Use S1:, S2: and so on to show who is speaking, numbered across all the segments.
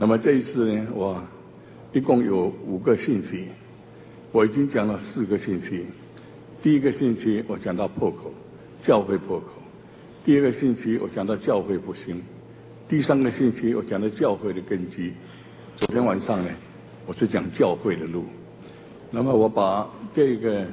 S1: 那么这一次呢，我一共有5个信息，我已经讲了4个信息。第一个信息我讲到破口，教会破口；第二个信息我讲到教会复兴；第3个信息我讲到教会的根基。昨天晚上呢，我是讲教会的路。那么我把这个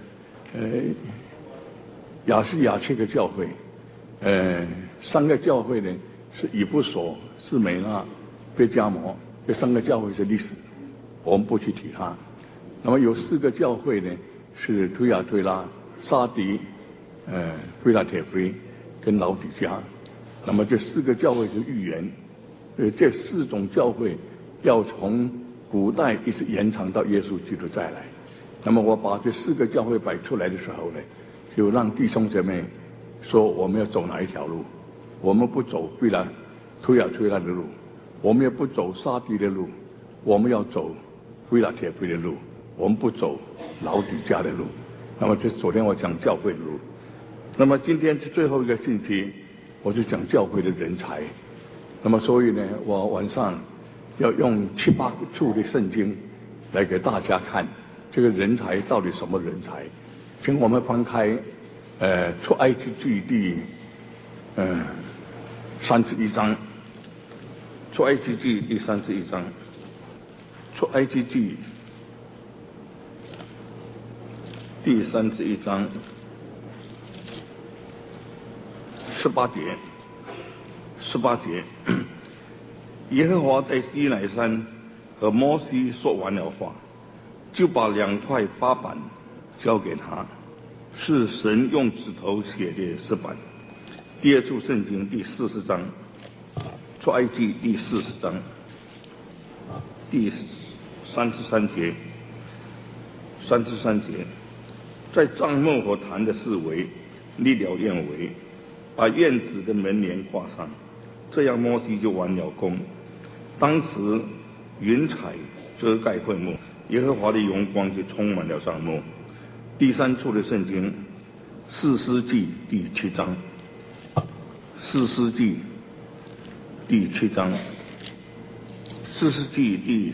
S1: 亚细亚7个教会，3个教会呢是以弗所、士美那、贝加摩，这3个教会是历史，我们不去提它。那么有4个教会呢是推雅推拉、沙迪、菲拉铁菲跟老底嘉。那么这4个教会是预言，这4种教会要从古代一直延长到耶稣基督再来。那么我把这4个教会摆出来的时候呢，就让弟兄姐妹说我们要走哪一条路。我们不走推雅推拉的路，我们也不走沙迪的路，我们要走菲拉铁菲的路，我们不走老底嘉的路。那么这昨天我讲教会的路，那么今天是最后一个星期，我是讲教会的人才。那么所以呢，我晚上要用7、8处的圣经来给大家看这个人才到底什么人才。请我们翻开出埃及记第31章，出埃及记第31章，出埃及记第31章18节，耶和华在西乃山和摩西说完了话，就把2块法版交给他，是神用指头写的石板。第2处圣经第40章，出埃及第40章第33节，在帐幕和坛的四围立了院围，把院子的门帘挂上，这样摩西就完了工。当时云彩遮盖会幕，耶和华的荣光就充满了帐幕。第3处的圣经，士师记第7章，士师记第7章，士师记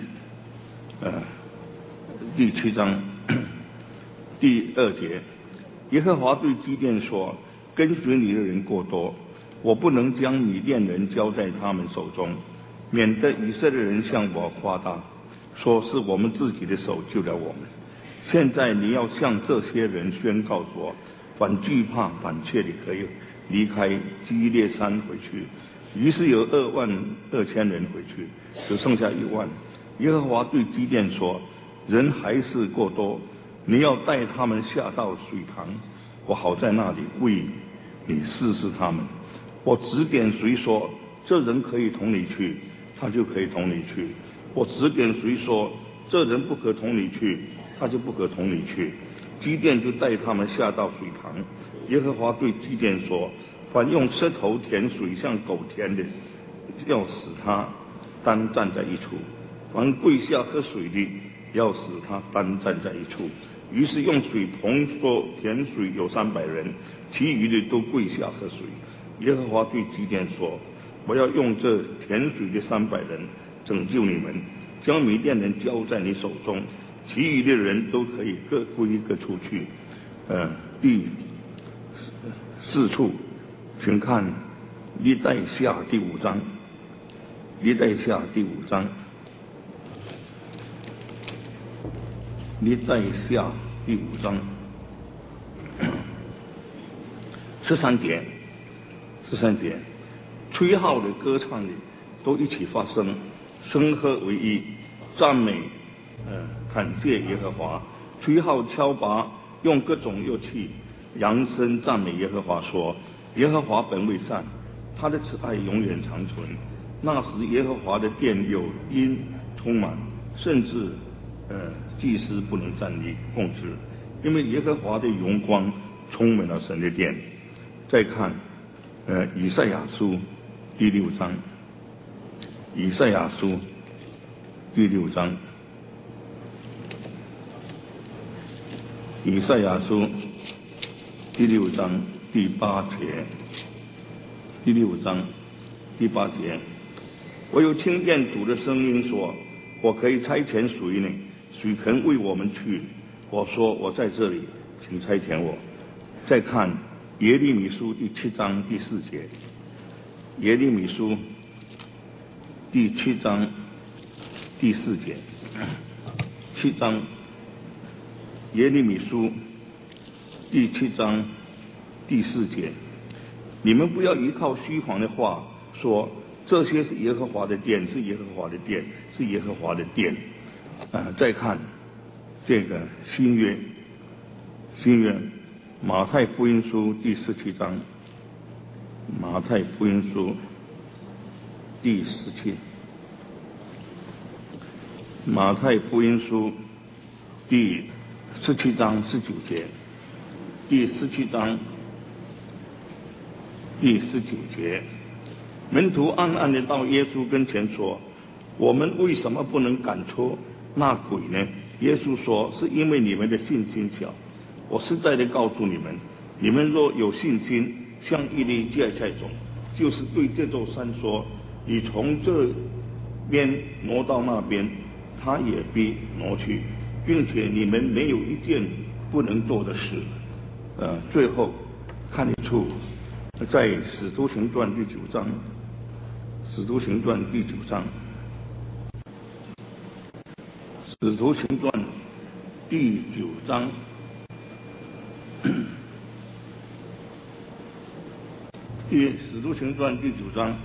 S1: 第7章第2节，耶和华对基甸说：跟随你的人过多，我不能将米甸人交在他们手中，免得以色列人向我夸大，说是我们自己的手救了我们。现在你要向这些人宣告说，反惧怕胆怯的可以离开基列山回去。于是有22000人回去，只剩下1万。耶和华对基甸说：人还是过多，你要带他们下到水旁，我好在那里为你试试他们。我指点谁说这人可以同你去，他就可以同你去；我指点谁说这人不可同你去，他就不可同你去。基甸就带他们下到水旁。耶和华对基甸说：凡用舌头舔水像狗舔的，要使他单站在一处；凡跪下喝水的，要使他单站在一处。于是用水盆说甜水有300人，其余的都跪下喝水。耶和华对基甸说：我要用这甜水的300人拯救你们，将米甸人交在你手中，其余的人都可以各归各处去。第4处，请看历代下第5章，历代下第5章，历代下第5章13节，吹号的、歌唱的都一起发声，声和为一，赞美感谢耶和华，吹号敲拔，用各种乐器扬声赞美耶和华，说：耶和华本为善，他的慈爱永远长存。那时耶和华的殿有音充满，甚至祭司不能站立控制，因为耶和华的荣光充满了神的殿。再看以赛亚书第6章，以赛亚书第6章，以赛亚书第6章第8节，第6章第8节， 我又听见主的声音说：我可以差遣谁呢？谁肯为我们去？我说：我在这里，请差遣我。再看耶利米书第7章第4节，耶利米书第7章第4节，7章，耶利米书第7章第4节，你们不要依靠虚谎的话说这些是耶和华的殿，是耶和华的殿，是耶和华的殿。再看这个新约马太福音书第17章，马太福音书第17，马太福音书第17章19节，第17章第19节，门徒暗暗的到耶稣跟前说：我们为什么不能赶出那鬼呢？耶稣说：是因为你们的信心小。我实在的告诉你们，你们若有信心，像一粒芥菜种，就是对这座山说：你从这边挪到那边，它也必挪去，并且你们没有一件不能做的事。最后看得出，在使徒行传第9章，使徒行传第9章，使徒行传第9章使徒行传第9章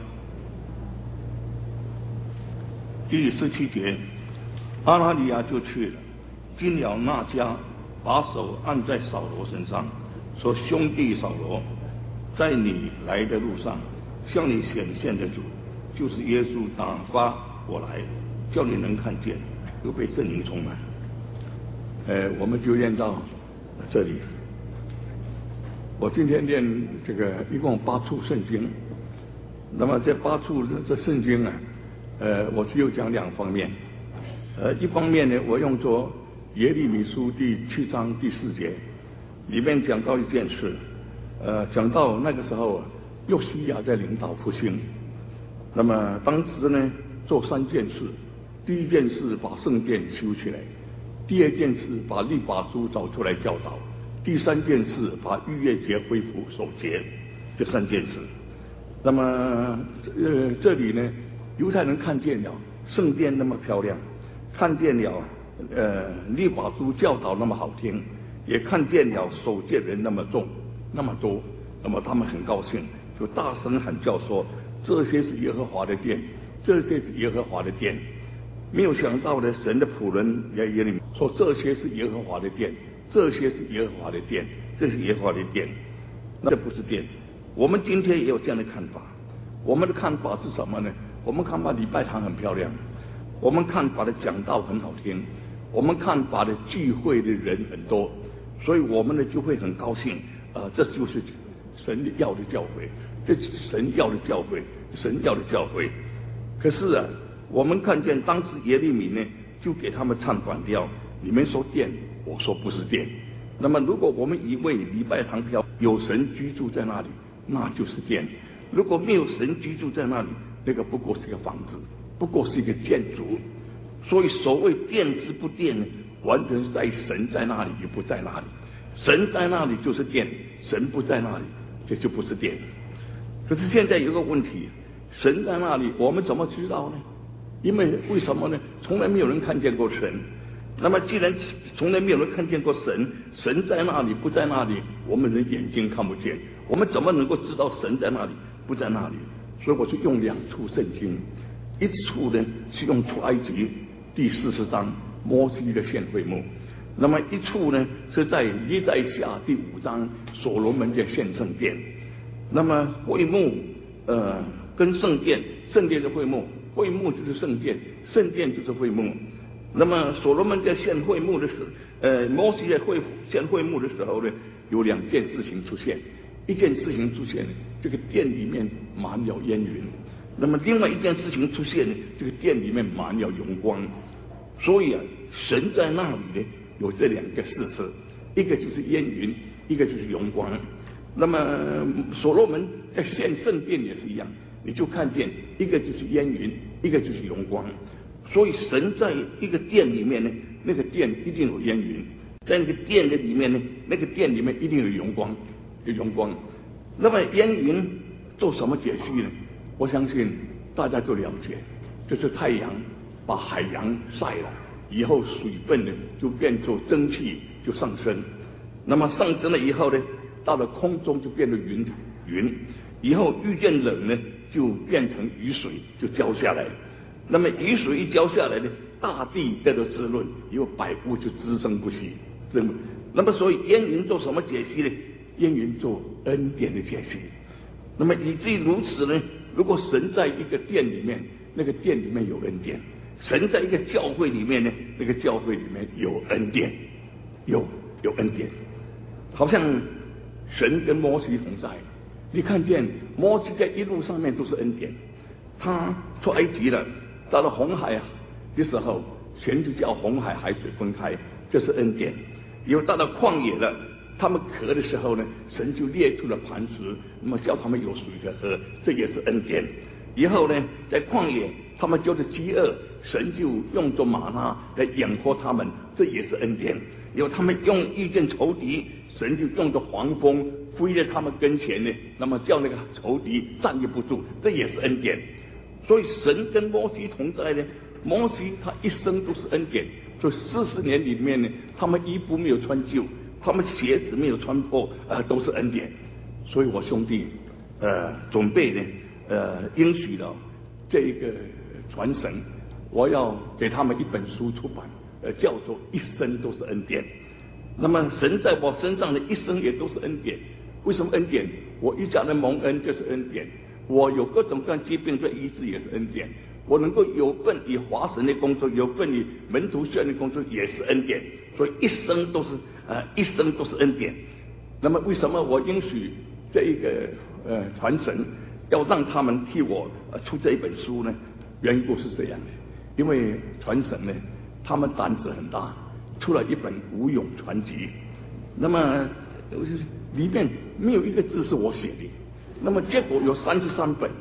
S1: 第17节，阿拿尼亚就去了，进了那家，把手按在扫罗身上，说：兄弟扫罗，在你来的路上向你显现的主，就是耶稣打发我来，叫你能看见，又被圣灵充满。我们就念到这里。我今天念这个一共8处圣经，那么这8处这圣经啊，我只有讲2方面。一方面呢，我用作耶利米书第7章第4节，里面讲到一件事，讲到那个时候约西亚在领导复兴，那么当时呢做3件事，第一件事把圣殿修起来，第二件事把律法书找出来教导，第3件事把逾越节恢复守节，这3件事。那么这里呢，犹太人看见了圣殿那么漂亮，看见了律法书教导那么好听，也看见了守戒人那么重那么多，那么他们很高兴，就大声喊叫说：这些是耶和华的殿，这些是耶和华的殿。没有想到呢，神的仆人耶利米说：这些是耶和华的殿，这些是耶和华的殿，这是耶和华的殿。那这不是殿。我们今天也有这样的看法。我们的看法是什么呢？我们看法礼拜堂很漂亮，我们看法的讲道很好听，我们看法的聚会的人很多，所以我们呢就会很高兴。这就是神要的教会，这是神要的教会，神要的教会。可是啊，我们看见当时耶利米呢，就给他们唱反调。你们说殿，我说不是殿。那么如果我们以为礼拜堂票有神居住在那里，那就是殿；如果没有神居住在那里，那个不过是一个房子，不过是一个建筑。所以所谓殿之不殿呢，完全是在神在那里与不在那里。神在那里就是殿，神不在那里，这就不是殿。可是现在有个问题，神在那里，我们怎么知道呢？为什么呢？从来没有人看见过神。那么既然从来没有人看见过神，神在那里不在那里，我们人眼睛看不见，我们怎么能够知道神在那里不在那里？所以我就用2处圣经，一处呢是用出埃及第40章摩西的献会幕，那么一处呢是在历代下第5章所罗门的献圣殿。那么会幕跟圣殿，圣殿的会幕，会幕就是圣殿，圣殿就是会幕。那么所罗门在献会幕的时候，摩西在献会幕的时候呢，有2件事情出现。一件事情出现，这个殿里面满了烟云；那么另外一件事情出现，这个殿里面满了荣光。所以啊，神在那里呢，有这2个事实，一个就是烟云，一个就是荣光。那么所罗门在献圣殿也是一样，你就看见一个就是烟云， 一个就是荣光。所以神在一个殿里面呢，那个殿一定有烟云；在那个殿的里面呢，那个殿里面一定有荣光，有荣光。那么烟云做什么解析呢？我相信大家都了解，就是太阳把海洋晒了以后，水分呢就变作蒸汽就上升。那么上升了以后呢，到了空中就变成云，以后遇见冷呢，就变成雨水就浇下来。那么雨水一浇下来呢，大地得到滋润，以后百物就滋生不息。那么所以烟云做什么解析呢？烟云做恩典的解析。那么以至于如此呢，如果神在一个殿里面，那个殿里面有恩典；神在一个教会里面呢，那个教会里面有恩典，有恩典。好像神跟摩西同在，你看见摩西在一路上面都是恩典。他出埃及了，到了红海的时候，神就叫红海海水分开，这是恩典。因为到了旷野了，他们渴的时候呢，神就列出了磐石，那么叫他们有水可喝，这也是恩典。以后呢，在旷野他们就是饥饿，神就用着玛纳来养活他们，这也是恩典。因为他们遇见仇敌，神就用着黄蜂飞在他们跟前呢，那么叫那个仇敌站立不住，这也是恩典。所以神跟摩西同在呢，摩西他一生都是恩典。所以40年里面呢，他们衣服没有穿旧，他们鞋子没有穿破，都是恩典。所以我兄弟准备呢应许了这一个传承，我要给他们一本书出版，叫做一生都是恩典。那么神在我身上的一生也都是恩典。为什么恩典？我一家人蒙恩就是恩典，我有各种各样疾病被医治也是恩典，我能够有份于华神的工作，有份于门徒训练的工作也是恩典。所以一生都是恩典。那么为什么我应许这一个传承要让他们替我出这一本书呢？缘故是这样的，因为传承呢，他们胆子很大，出了一本吴勇传集，那么里面没有一个字是我写的，那么结果有33本，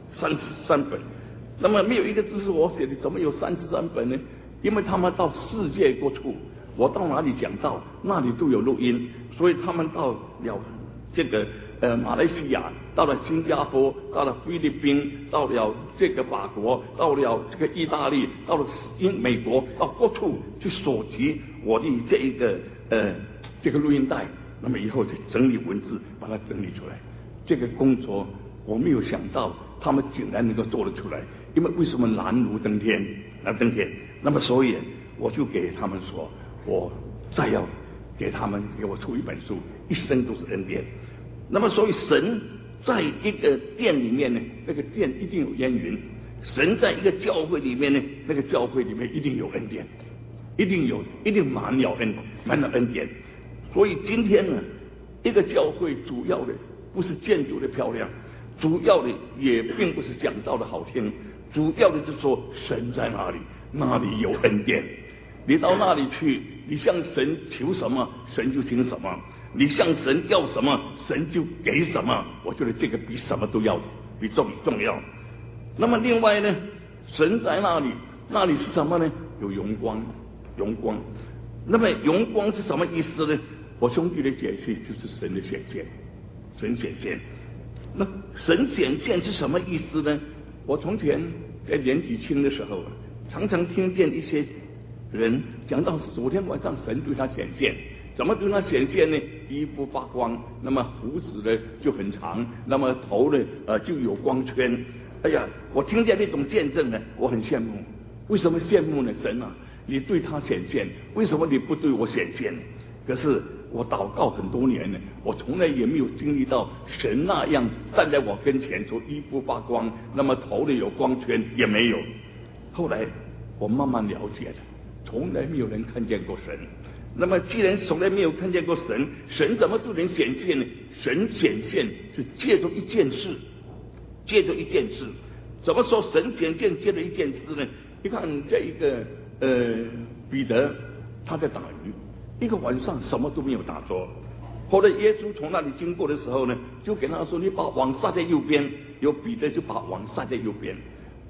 S1: 那么没有一个字是我写的，怎么有33本呢？因为他们到世界各处，我到哪里讲道，那里都有录音，所以他们到了这个马来西亚，到了新加坡，到了菲律宾，到了这个法国，到了这个意大利，到了美国，到各处去索集我的这一个这个录音带，那么以后就整理文字，把它整理出来。这个工作我没有想到他们竟然能够做得出来，因为为什么难如登天？那么所以我就给他们说，我再要给我出一本书，一生都是恩典。那么所以神在一个殿里面呢，那个殿一定有烟云；神在一个教会里面呢，那个教会里面一定有恩典，一定满了恩典。所以今天呢，一个教会主要的不是建筑的漂亮，主要的也并不是讲道的好听，主要的就是说神在哪里，那里有恩典。你到那里去，你向神求什么，神就听什么；你向神要什么，神就给什么。我觉得这个比什么都要比重要。那么另外呢，神在那里，那里是什么呢？有荣光。那么荣光是什么意思呢？我兄弟的解释就是神的显现，神显现。那神显现是什么意思呢？我从前在年纪轻的时候，常常听见一些人讲到昨天晚上神对他显现，怎么对他显现呢？衣服发光，那么胡子呢就很长，那么头呢就有光圈。哎呀，我听见那种见证呢，我很羡慕。为什么羡慕呢？神啊，你对他显现，为什么你不对我显现呢？可是我祷告很多年了，我从来也没有经历到神那样站在我跟前，说衣服发光，那么头里有光圈，也没有。后来我慢慢了解了，从来没有人看见过神。那么既然从来没有看见过神，神怎么对人显现呢？神显现是借着一件事，怎么说神显现借着一件事呢？你看这一个彼得他在打鱼，一个晚上什么都没有打着。后来耶稣从那里经过的时候呢，就给他说：“你把网撒在右边。”有彼得就把网撒在右边。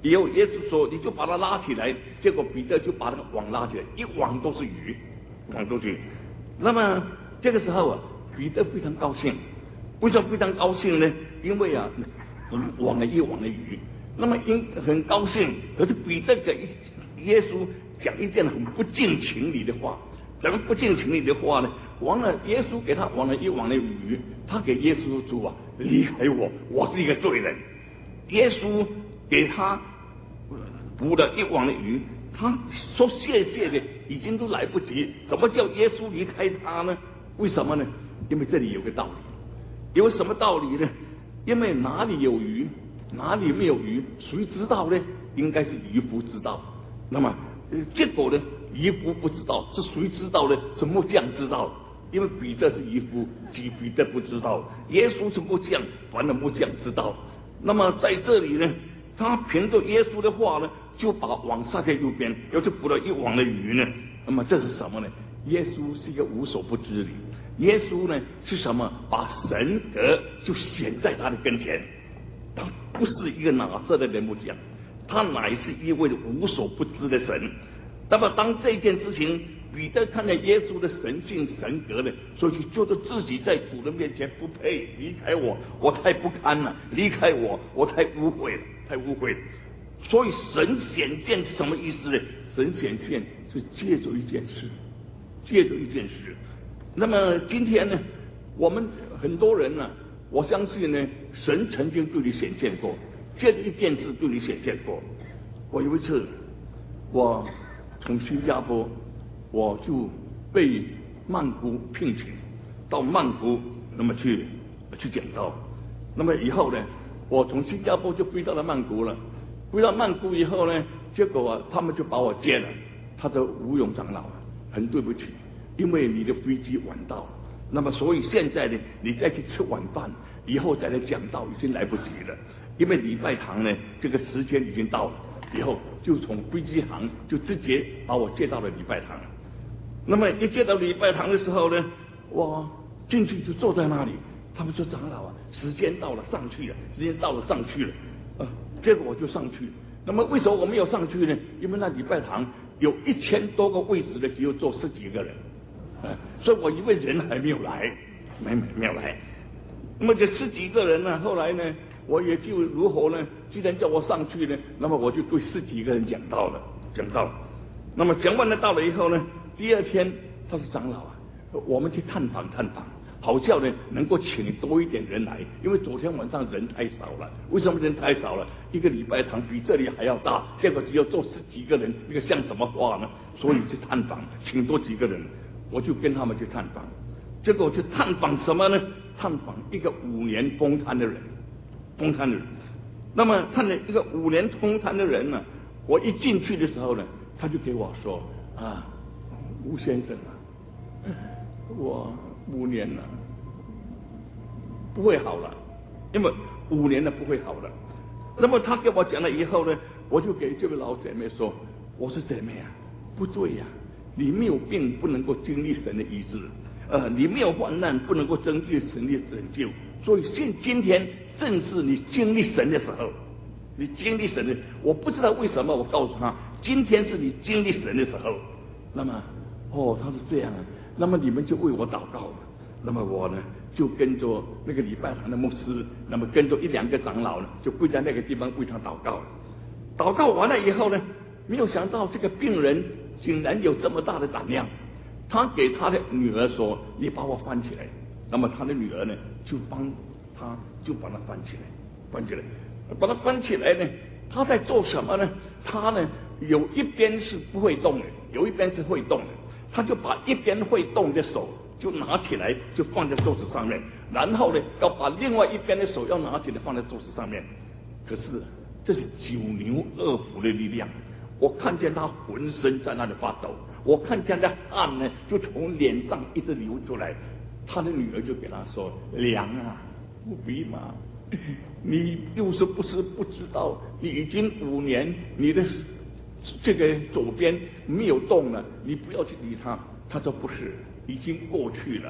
S1: 以后耶稣说你就把它拉起来，结果彼得就把那个网拉起来，一网都是鱼，网都是鱼。那么这个时候啊，彼得非常高兴。为什么非常高兴呢？因为啊，网了一网的鱼。那么很高兴，可是彼得给耶稣讲一件很不近情理的话。怎么不近情理的话呢？耶稣给他网了一网的鱼，他给耶稣说啊，离开我，我是一个罪人。耶稣给他捕了一网的鱼，他说谢谢的已经都来不及，怎么叫耶稣离开他呢？为什么呢？因为这里有个道理，有什么道理呢？因为哪里有鱼，哪里没有鱼，谁知道呢？应该是渔夫知道。那么结果呢？渔夫不知道，是谁知道呢？是木匠知道，因为彼得是渔夫，彼得不知道。耶稣是木匠，反而木匠知道。那么在这里呢，他凭着耶稣的话呢，就把网撒在右边，又去捕了一网的鱼呢。那么这是什么呢？耶稣是一个无所不知的。耶稣呢是什么？把神格就显在他的跟前。他不是一个拿色的人木匠，他乃是一位无所不知的神。那么当这件事情彼得看见耶稣的神性神格呢，所以就觉得自己在主的面前不配，离开我，我太不堪了，离开我，我太污秽了，太污秽了。所以神显现是什么意思呢？神显现是借着一件事，借着一件事。那么今天呢，我们很多人呢，我相信呢，神曾经对你显现过，借着一件事对你显现过。我有一次，我从新加坡，我就被曼谷聘请到曼谷，那么去讲道。那么以后呢，我从新加坡就飞到了曼谷了。飞到曼谷以后呢，结果啊，他们就把我接了。他说吴勇长老啊，很对不起，因为你的飞机晚到，那么所以现在呢，你再去吃晚饭，以后再来讲道已经来不及了，因为礼拜堂呢，这个时间已经到了。以后就从飞机行就直接把我接到了礼拜堂。那么一接到礼拜堂的时候呢，我进去就坐在那里。他们说长老啊，时间到了上去了，时间到了上去了。结果我就上去了。那么为什么我没有上去呢？因为那礼拜堂有1000多个位置呢，只有坐10几个人。所以我以为人还没有来，没有来。那么这10几个人呢，后来呢，我也就如何呢？既然叫我上去呢，那么我就对10几个人讲道了。那么讲完了道了以后呢，第二天他说长老啊，我们去探访，好叫呢能够请多一点人来，因为昨天晚上人太少了。为什么人太少了？一个礼拜堂比这里还要大，结果只有坐10几个人，那个像什么话呢？所以去探访，请多几个人，我就跟他们去探访。结果去探访什么呢？探访一个5年风瘫的人。那么看了一个5年风瘫的人呢，我一进去的时候呢，他就给我说啊，吴先生啊，我5年了，不会好了，因为5年了不会好了。那么他给我讲了以后呢，我就给这位老姐妹说，我说姐妹啊，不对呀，你没有病不能够经历神的医治，你没有患难不能够经历神的拯救。所以今天正是你经历神的时候，你经历神的，我不知道为什么，我告诉他，今天是你经历神的时候。那么，他是这样啊，那么你们就为我祷告。那么我呢，就跟着那个礼拜堂的牧师，那么跟着1、2个长老呢，就跪在那个地方为他祷告。祷告完了以后呢，没有想到这个病人竟然有这么大的胆量，他给他的女儿说：“你把我翻起来。”那么他的女儿呢，就帮他，就把他翻起来，把他翻起来呢。他在做什么呢？他呢有一边是不会动的，有一边是会动的。他就把一边会动的手就拿起来，就放在桌子上面，然后呢要把另外一边的手要拿起来放在桌子上面。可是这是9牛2虎的力量，我看见他浑身在那里发抖，我看见他汗呢就从脸上一直流出来。他的女儿就给他说：“娘啊，不必嘛，你又是不是不知道，你已经5年，你的这个左边没有动了，你不要去理他。”他说：“不是，已经过去了。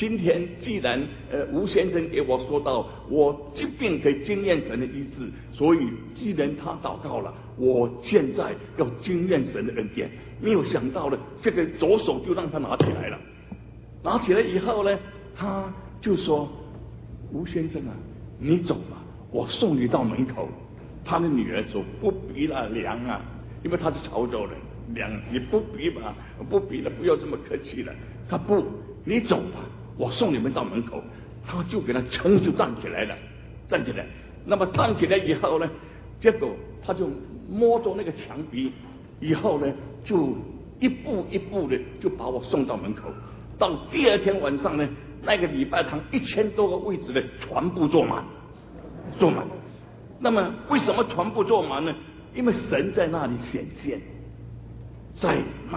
S1: 今天既然吴先生给我说到我疾病可以经验神的医治，所以既然他祷告了，我现在要经验神的恩典。没有想到呢，这个左手就让他拿起来了。拿起来以后呢，他就说：“吴先生啊，你走吧，我送你到门口。”他的女儿说：“不必了，娘啊，因为他是潮州人，娘你不必吧，不必了，不要这么客气了。”他不，你走吧，我送你们到门口。他就给他撑，就站起来了，站起来。那么站起来以后呢，结果他就摸着那个墙壁，以后呢，就一步一步的就把我送到门口。到第二天晚上呢，那个礼拜堂1000多个位置呢，全部坐满，坐满。那么为什么全部坐满呢？因为神在那里显现，在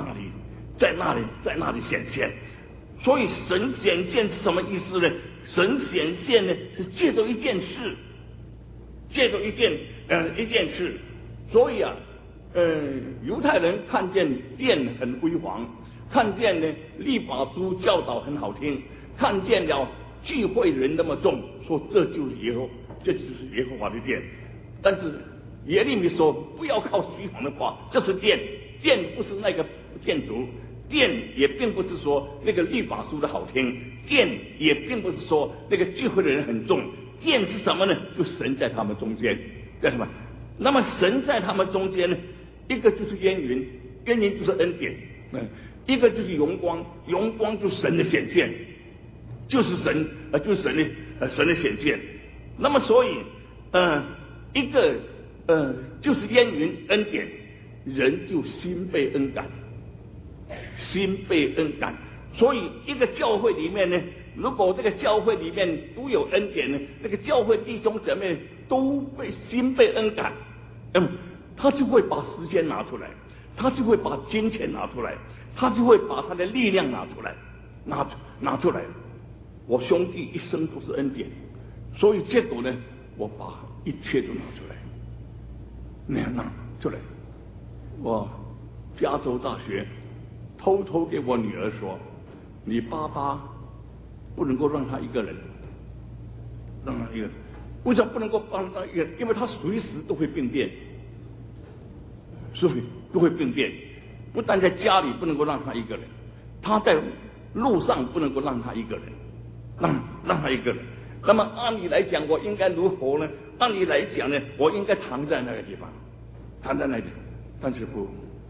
S1: 那里显现。所以神显现是什么意思呢？神显现呢，是借着一件事，借着一件事。所以啊，犹太人看见殿很辉煌，看见呢律法书教导很好听，看见了聚会人那么重，说这就是耶和华的殿。但是耶利米说不要靠虚谎的话，这是殿，殿不是那个建筑，殿也并不是说那个律法书的好听，殿也并不是说那个聚会的人很重，殿是什么呢？就神在他们中间，在什么？那么神在他们中间呢，一个就是烟云，烟云就是恩典，一个就是荣光，荣光就是神的显现，就是神的显现。那么所以一个就是烟云恩典，人就心被恩感，心被恩感。所以一个教会里面呢，如果这个教会里面都有恩典呢，那个教会弟兄姊妹都心被恩感，他就会把时间拿出来，他就会把金钱拿出来，他就会把他的力量拿出来，拿出来。我兄弟一生都是恩典，所以结果呢，我把一切都拿出来，拿出来。我加州大学偷偷给我女儿说，你爸爸不能够让他一个人，让他一个人。为什么不能够帮他一个人？因为他随时都会病变，所以都会病变。不但在家里不能够让他一个人，他在路上不能够让他一个人，让他一个人。那么按理来讲，我应该如何呢？按理来讲呢，我应该躺在那个地方，躺在那里，但是不，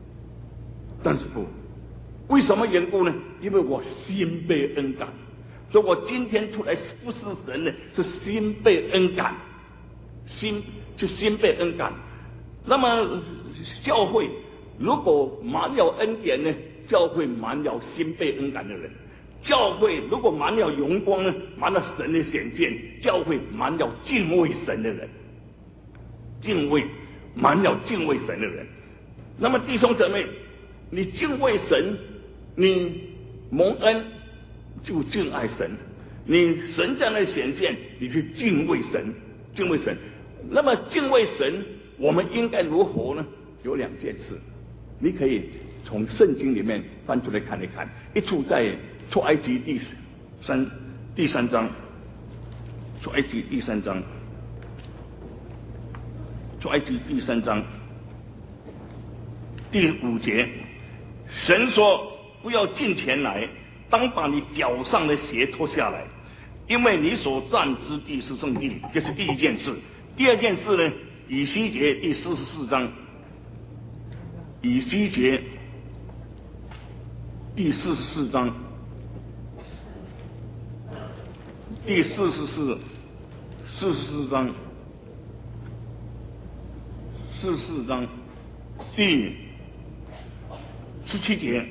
S1: 为什么缘故呢？因为我心被恩感，所以我今天出来服侍神呢，是心被恩感，心被恩感。那么教会如果满了恩典呢，教会满了心被恩感的人；教会如果满了荣光呢，满了神的显现；教会满了敬畏神的人，满了敬畏神的人。那么弟兄姊妹，你敬畏神，你蒙恩就敬爱神，你神在那显现，你去敬畏神，敬畏神。那么敬畏神，我们应该如何呢？有2件事，你可以从圣经里面翻出来看一看。一处在出埃及第三章，出埃及第3章，出埃及第3章第5节，神说：“不要近前来，当把你脚上的鞋脱下来，因为你所站之地是圣地。”这是第一件事。第二件事呢？以西结第44章，以西结第44章，第44章第17节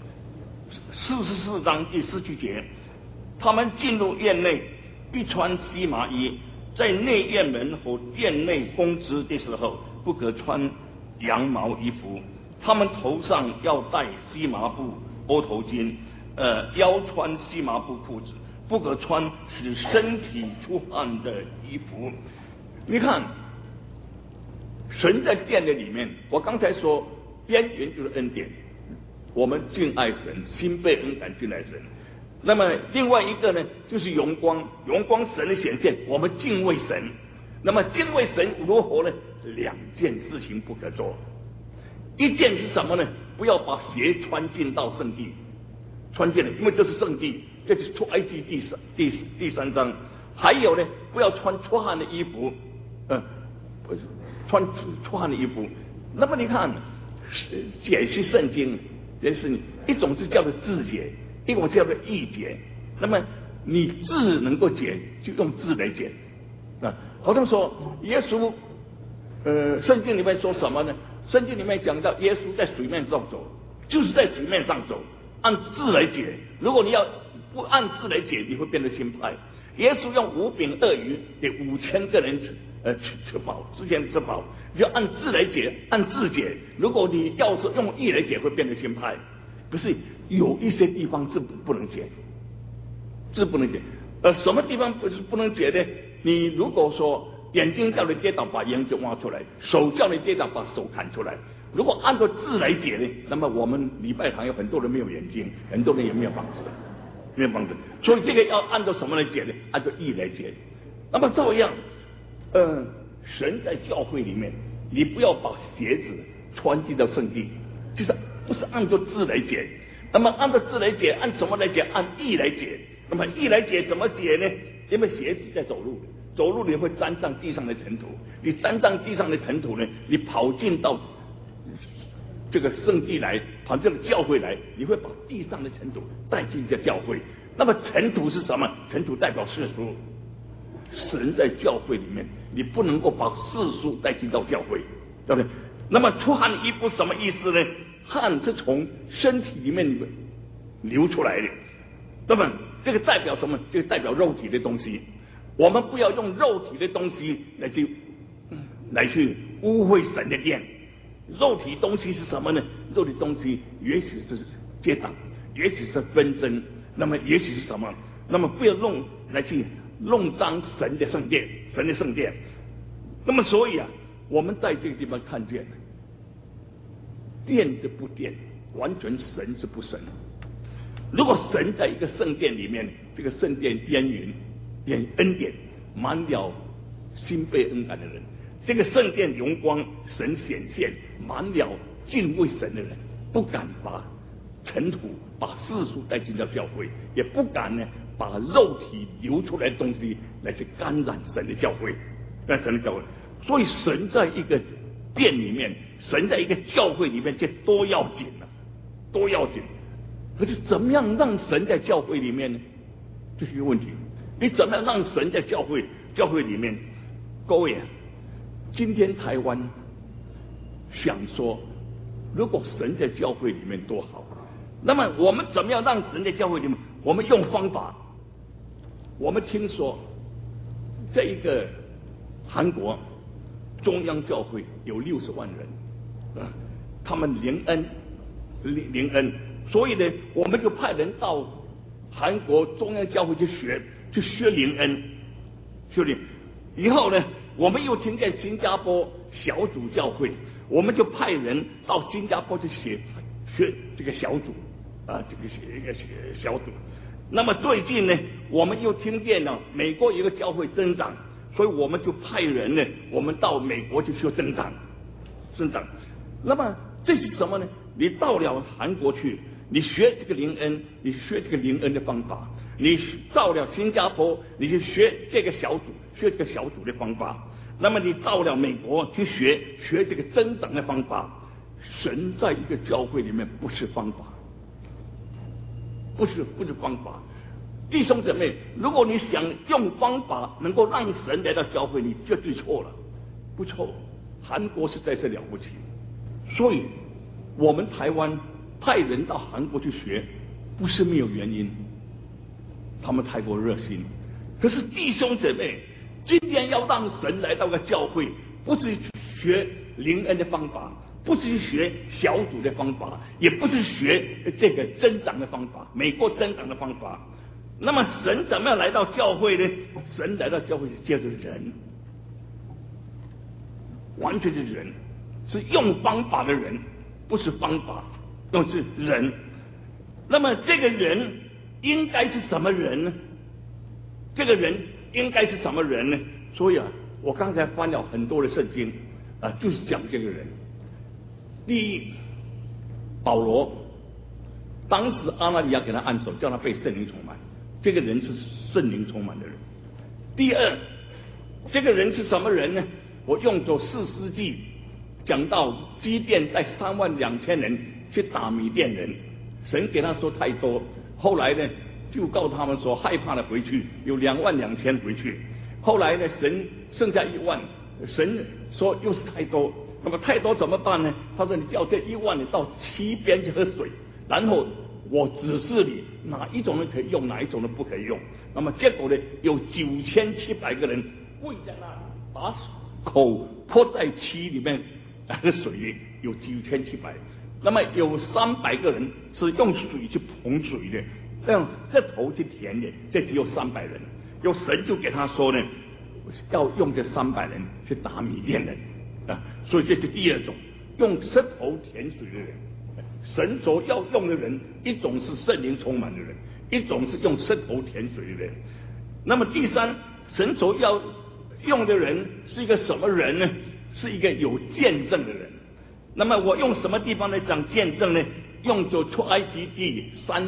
S1: ，44章第17节，他们进入院内，必穿细麻衣，在内院门和殿内供职的时候，不可穿羊毛衣服。他们头上要戴细麻布窝头巾，腰穿细麻布裤子，不可穿使身体出汗的衣服。你看，神在殿的里面，我刚才说边缘就是恩典，我们敬爱神，心被恩感敬爱神。 那么另外一个呢，就是荣光，荣光神的显现，我们敬畏神。那么敬畏神如何呢？两件事情不可做。一件是什么呢？不要把鞋穿进到圣地，穿进来，因为这是圣地，这是出埃及第3章。还有呢，不要穿出汗的衣服，穿出汗的衣服。那么你看，解析圣经，也是一种是叫做字解，一种叫做意解。那么你字能够解，就用字来解。好像说耶稣，圣经里面说什么呢？圣经里面讲到耶稣在水面上走，就是在水面上走，按字来解。如果你要不按字来解，你会变得心派。耶稣用5饼2鱼给5000个人吃饱，之前吃饱，就按字来解，按字解。如果你要是用意来解，会变得心派。可是有一些地方字不能解，字不能解。什么地方不能解呢？你如果说眼睛叫你跌倒，把眼睛挖出来；手叫你跌倒，把手砍出来。如果按照字来解呢，那么我们礼拜堂有很多人没有眼睛，很多人也没有房子，没有房子。所以这个要按照什么来解呢？按照义来解。那么照样，神在教会里面，你不要把鞋子穿进到圣地，就是不是按照字来解。那么按照字来解，按什么来解？按义来解。那么义来解怎么解呢？因为鞋子在走路，走路你会沾上地上的尘土，你沾上地上的尘土呢，你跑进到这个圣地来，跑这个教会来，你会把地上的尘土带进这教会。那么尘土是什么？尘土代表世俗。神在教会里面，你不能够把世俗带进到教会，对不对？那么出汗的衣服什么意思呢？汗是从身体里面流出来的，那么这个代表什么？这个代表肉体的东西。我们不要用肉体的东西来去污秽神的殿。肉体东西是什么呢？肉体东西也许是结党，也许是纷争，那么也许是什么？那么不要来去弄脏神的圣殿，神的圣殿。那么所以啊，我们在这个地方看见，殿的不殿，完全神是不神。如果神在一个圣殿里面，这个圣殿烟云恩典满了心被恩感的人，这个圣殿荣光神显现满了敬畏神的人，不敢把尘土把世俗带进到教会，也不敢呢把肉体流出来的东西来去感染神的教会，神的教会。所以神在一个殿里面，神在一个教会里面，这多要紧啊，多要紧。可是怎么样让神在教会里面呢？这是一个问题。你怎么样让神在教会里面？各位啊，今天台湾想说，如果神在教会里面多好，那么我们怎么样让神在教会里面？我们用方法。我们听说这一个韩国中央教会有60万人，他们灵恩，所以呢，我们就派人到韩国中央教会去学灵恩，学灵。以后呢，我们又听见新加坡小组教会，我们就派人到新加坡去学这个小组这个小组。那么最近呢，我们又听见了美国有一个教会增长，所以我们就派人呢，我们到美国去学增长。那么这是什么呢？你到了韩国去，你学这个灵恩，你学这个灵恩的方法；你到了新加坡，你去学这个小组的方法。那么你到了美国去学这个增长的方法。神在一个教会里面不是方法，不是方法。弟兄姊妹，如果你想用方法能够让神来到教会，你绝对错了，不错。韩国实在是了不起，所以我们台湾派人到韩国去学，不是没有原因，他们太过热心。可是弟兄姊妹，今天要让神来到个教会，不是学灵恩的方法，不是学小组的方法，也不是学这个增长的方法，美国增长的方法。那么神怎么样来到教会呢？神来到教会是借着人，完全是人，是用方法的人，不是方法，都是人。那么这个人应该是什么人呢？这个人应该是什么人呢？所以啊，我刚才翻了很多的圣经啊，就是讲这个人。第一，保罗，当时阿拿尼亚给他按手，叫他被圣灵充满，这个人是圣灵充满的人。第二，这个人是什么人呢？我用着士师记讲到基甸带32000人去打米甸人，神给他说太多，后来呢就告诉他们说害怕的回去，有22000回去。后来呢，神剩下1万，神说又是太多，那么太多怎么办呢？他说你叫这1万人到溪边去喝水，然后我指示你哪一种人可以用，哪一种人不可以用。那么结果呢，有9700个人跪在那里，把口泼在溪里面那个水里，有9700。那么有300个人是用水去捧水的，让这头去填的，这只有300人。有神就给他说呢，要用这300人去打米甸人啊，所以这是第二种用舌头填水的人。神所要用的人，一种是圣灵充满的人，一种是用舌头填水的人。那么第三，神所要用的人是一个什么人呢？是一个有见证的人。那么我用什么地方来讲见证呢？用着出埃及记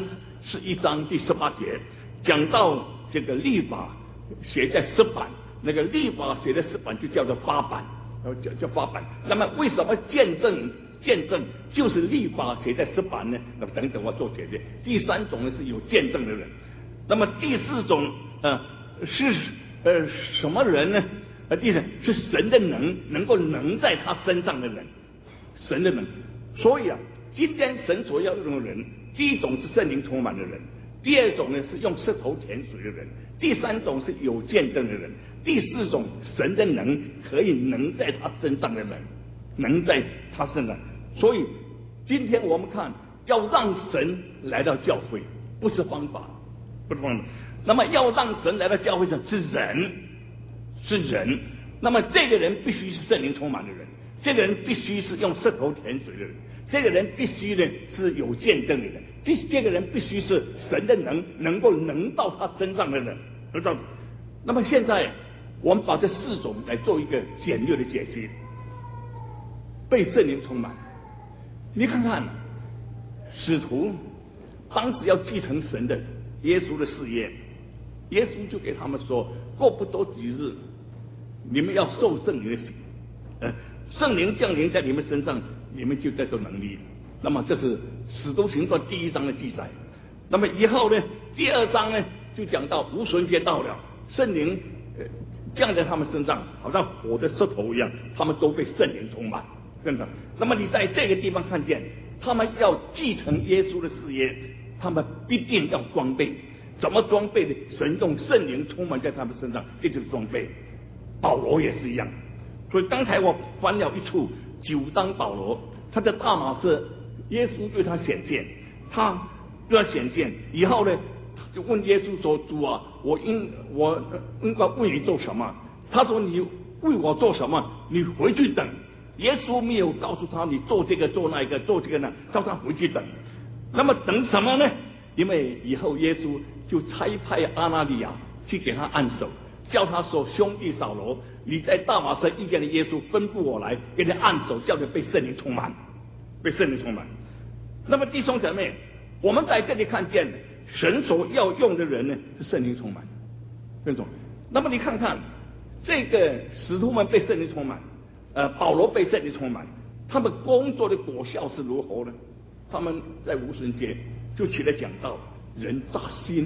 S1: 31章第18节，讲到这个律法写在石板，那个律法写在石板就叫做法版，叫法版。那么为什么见证就是律法写在石板呢？那么等等我做解释。第三种呢是有见证的人。那么第四种是什么人呢？第四是神的能够在他身上的人，神的能。所以啊，今天神所要用的人，第一种是圣灵充满的人，第二种呢是用舌头填水的人，第三种是有见证的人，第四种神的可以在他身上的人，在他身上。所以今天我们看，要让神来到教会，不是方法，不是方法。那么要让神来到教会上是人，那么这个人必须是圣灵充满的人，这个人必须是用舌头填水的人，这个人必须呢是有见证的人，这个人必须是神的能够到他身上的人。那么现在我们把这四种来做一个简略的解析。被圣灵充满，你看看使徒当时要继承神的耶稣的事业，耶稣就给他们说，过不多几日你们要受圣灵的洗，圣灵降临在你们身上，你们就在做能力。那么这是使徒行传第1章的记载。那么以后呢，第2章呢就讲到无旬节到了，圣灵降在他们身上，好像火的舌头一样，他们都被圣灵充满。真的。那么你在这个地方看见，他们要继承耶稣的事业，他们必定要装备。怎么装备呢？神用圣灵充满在他们身上，这就是装备。保罗也是一样。所以刚才我翻了一处9章，保罗他在大马士，耶稣对他显现，他对他显现以后呢，他就问耶稣说：“主啊，我应该为你做什么？”他说：“你为我做什么？你回去等。”耶稣没有告诉他你做这个做那个做这个呢，叫他回去等。那么等什么呢？因为以后耶稣就差派阿拿尼亚去给他按手，叫他说：“兄弟扫罗，你在大马士遇见了耶稣，吩咐我来给你按手，叫你被圣灵充满，被圣灵充满。”那么弟兄姐妹，我们在这里看见神所要用的人呢是圣灵充满，这种。那么你看看这个使徒们被圣灵充满。保罗被圣灵充满，他们工作的果效是如何呢？他们在无旬节就起来讲道，人扎心。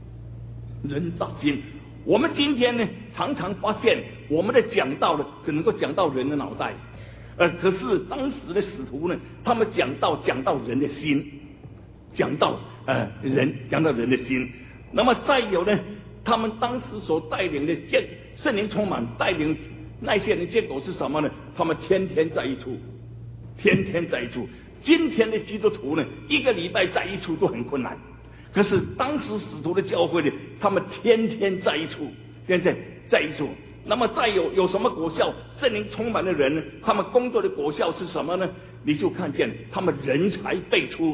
S1: 我们今天呢，常常发现我们的讲道呢，只能够讲到人的脑袋，可是当时的使徒呢，他们讲到人的心，讲到人的心。那么再有呢，他们当时所带领的圣灵充满带领。那些人结果是什么呢？他们天天在一处。今天的基督徒呢，一个礼拜在一处都很困难。可是当时使徒的教会呢，他们天天在一处，在一处。那么再有什么果效？圣灵充满的人呢，他们工作的果效是什么呢？你就看见他们人才辈出。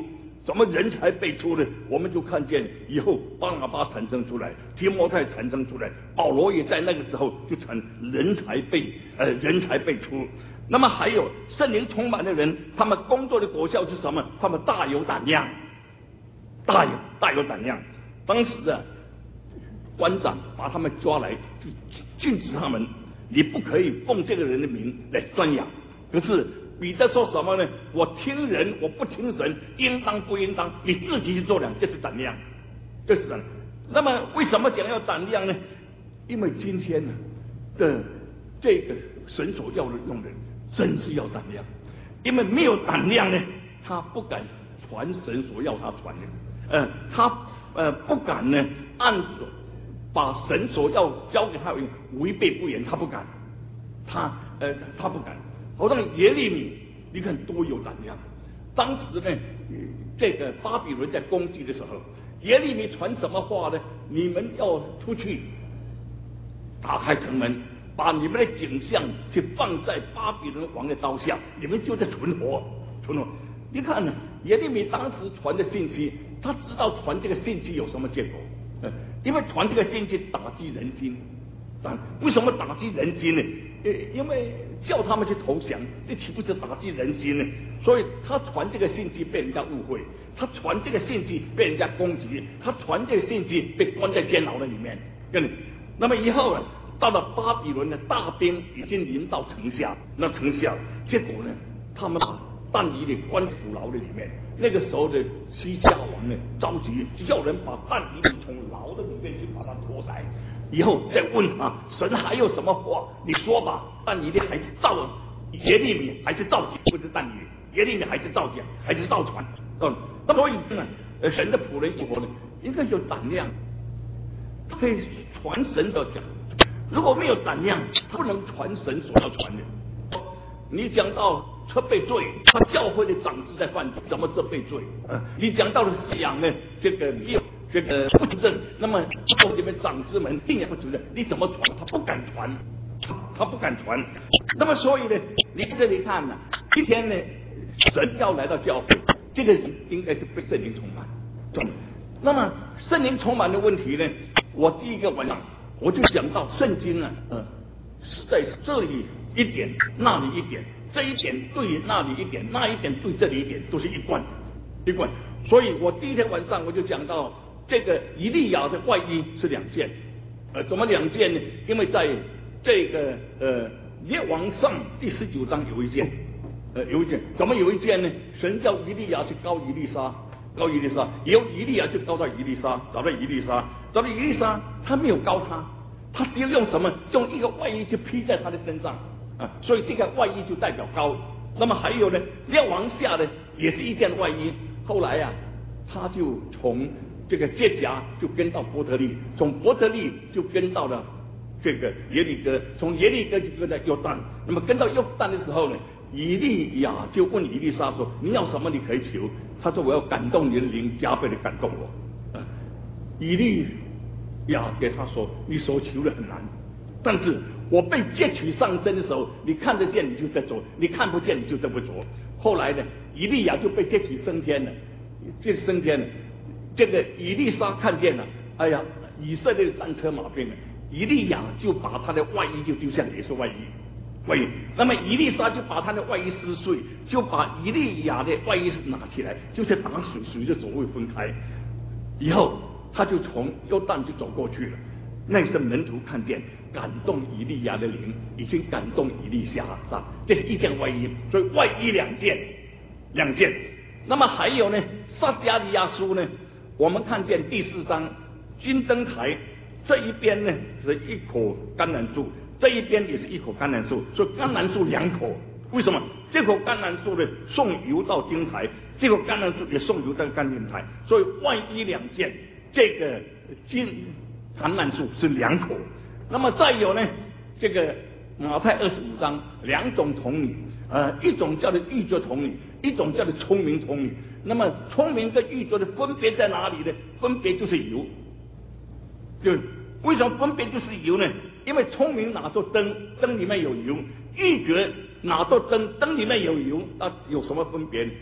S1: 什么人才辈出呢？我们就看见以后巴拿巴产生出来，提摩太产生出来，保罗也在那个时候就成人才辈出。那么还有圣灵充满的人，他们工作的果效是什么？他们大有胆量，大有胆量。当时的官长把他们抓来，就禁止他们，你不可以奉这个人的名来宣扬。可是彼得说什么呢？我听人，我不听神，应当不应当，你自己去做量，这是胆量，这是胆量。那么为什么讲要胆量呢？因为今天呢的这个神所要的用人，真是要胆量。因为没有胆量呢，他不敢传神所要他传的，他不敢呢按把神所要交给他违背不言，他不敢，他不敢。好像耶利米，你看多有胆量。当时呢，这个巴比伦在攻击的时候，耶利米传什么话呢？你们要出去打开城门，把你们的景象去放在巴比伦王的刀下，你们就在存活。你看呢，耶利米当时传的信息，他知道传这个信息有什么结果，因为传这个信息打击人心。但为什么打击人心呢？因为叫他们去投降，这岂不是打击人心呢？所以他传这个信息被人家误会，他传这个信息被人家攻击，他传这个信息被关在监牢的里面。那么以后呢，到了巴比伦的大兵已经临到城下，结果呢，他们把但以理关苦牢的里面。那个时候的西夏王呢，着急就要人把但以理从牢的里面去把他脱来。以后再问他，神还有什么话？你说吧。但以理还是照耶利米，还是照讲，不是但以理，耶利米还是照讲，还是照传。那所以呢，神的仆人以后呢，应该有胆量，他可以传神的讲。如果没有胆量，他不能传神所要传的。你讲到责备罪，他教会的长子在犯罪，怎么责备罪？你讲到了信仰呢，这个不正，那么你们长子们信仰不主的，你怎么传？他不敢传，他不敢传。那么所以呢，你这里看呢，今天呢，神要来到教会，这个人应该是被圣灵充满。那么圣灵充满的问题呢，我第一个晚上我就讲到圣经啊，是在这里一点，那里一点，这一点对那里一点，那一点对这里一点，都是一贯。所以我第一天晚上我就讲到这个以利亚的外衣是2件，怎么2件呢？因为在这个列王上第19章有一件，怎么有一件呢？神叫以利亚去膏以利沙，由以利亚就膏到以利沙，找到以利沙，他没有膏他只有用什么？用一个外衣去披在他的身上所以这个外衣就代表膏。那么还有呢，列王下的也是一件外衣，后来他就从这个结甲就跟到伯特利，从伯特利就跟到了这个耶利哥，从耶利哥就跟到约旦。那么跟到约旦的时候呢，以利亚就问以利沙说：“你要什么？你可以求。”他说：“我要感动你的灵，加倍的感动我。”以利亚给他说：“你所求的很难，但是我被接取上身的时候，你看得见你就在做，你看不见你就在不做。”后来呢，以利亚就被接取升天了，这个以利沙看见了，哎呀，以色列的战车马兵，以利亚就把他的外衣就丢向也是外衣。那么以利沙就把他的外衣撕碎，就把以利亚的外衣拿起来，就是打水就走位分开。以后他就从约旦就走过去了。那时门徒看见，感动以利亚的灵，已经感动以利沙，这是一件外衣，所以外衣2件。那么还有呢，撒迦利亚书呢，我们看见第4章金灯台这一边呢是一棵橄榄树，这一边也是一棵橄榄树，所以橄榄树2棵。为什么？这棵橄榄树呢送油到金台，这棵橄榄树也送油到甘霖台，所以外衣2件，这个金橄榄树是2棵。那么再有呢，这个马太25章2种童女，一种叫做愚拙童女，一种叫做聪明童女。那么聪明跟愚拙的分别在哪里呢？分别就是油。就为什么分别就是油呢？因为聪明拿做灯，灯里面有油；愚拙拿做灯，灯里面有油。那有什么分别呢？